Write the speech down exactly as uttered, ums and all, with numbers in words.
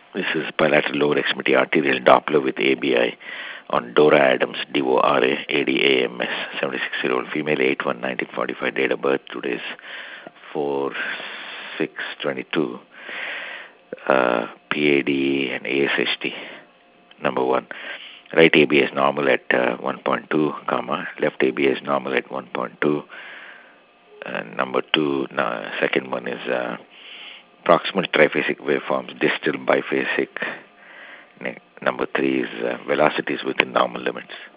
This is bilateral lower extremity arterial Doppler with A B I on Dora Adams, D O R A A D A M S, seventy-six-year-old female, eight one nineteen forty-five, date of birth. Today is four six twenty-two, uh, P A D and A S H T. Number one, right A B is normal at uh, one point two, comma, left A B is normal at one point two. And number two, uh, second one is uh, proximal triphasic waveforms, distal biphasic. Number three is uh, velocities within normal limits.